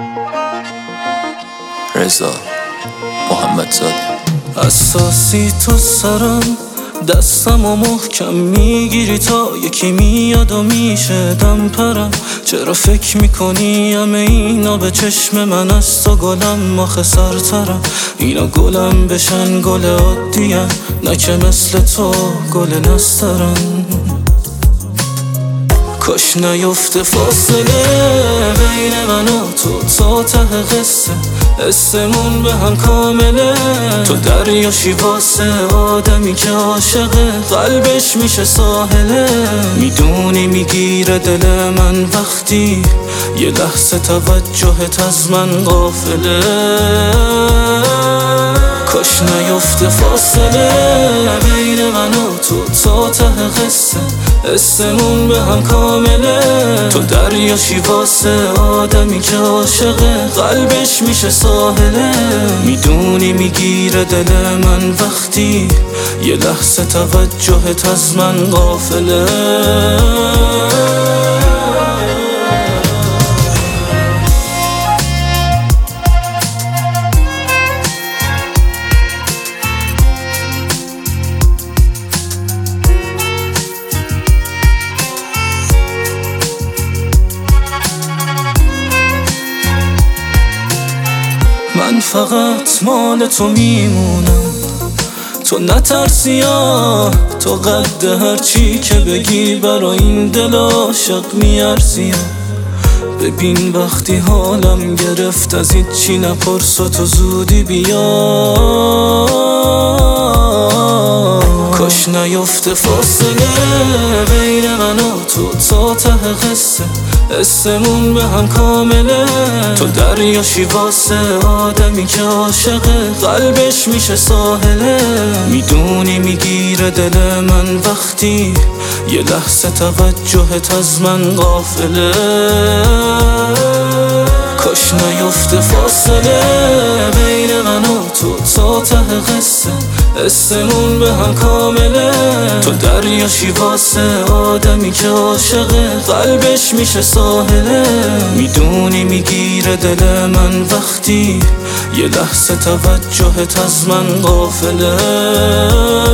رضا محمدزاده. اساسی تو سرم، دستم و محکم میگیری تا یکی میاد و میشه دم پرم. چرا فکر میکنی همه اینا به چشم من از تو گلم آخه سرترم؟ اینا گلم بشن گل عادیم، نه که مثل تو گل نسترم. کاش نیفته فاصله بین من و تو تا ته قصه، حسمون به هم کامله. تو دریاشی واسه آدمی که عاشقه، قلبش میشه ساحله. میدونی میگیره دل من وقتی یه لحظه توجهت از من غافله. کاش نیفته فاصله بین من و تو ته قصه، حسمون به هم کامله. تو دریاشی واسه آدمی که عاشقه، قلبش میشه ساحله. میدونی میگیره دل من وقتی یه لحظه توجهت از من غافله. من فقط مال تو میمونم، تو نترسی تو قد هر چی که بگی برا این دل عاشق میارزی. ببین وقتی حالم گرفت از هیچی نپرس و تو زودی بیا. کاش نیفته فاصله بین من و تو ته قصه، حسمون به هم کامله. تو دریاشی واسه آدمی که عاشقه، قلبش میشه ساحله. میدونی میگیره دل من وقتی یه لحظه توجهت از من غافله. کاش نیفته فاصله بین من و تو ته قصه، حسمون به هم کامله. تو دریاشی واسه آدمی که عاشقه، قلبش میشه ساحله. میدونی میگیره دل من وقتی یه لحظه توجهت از من غافله.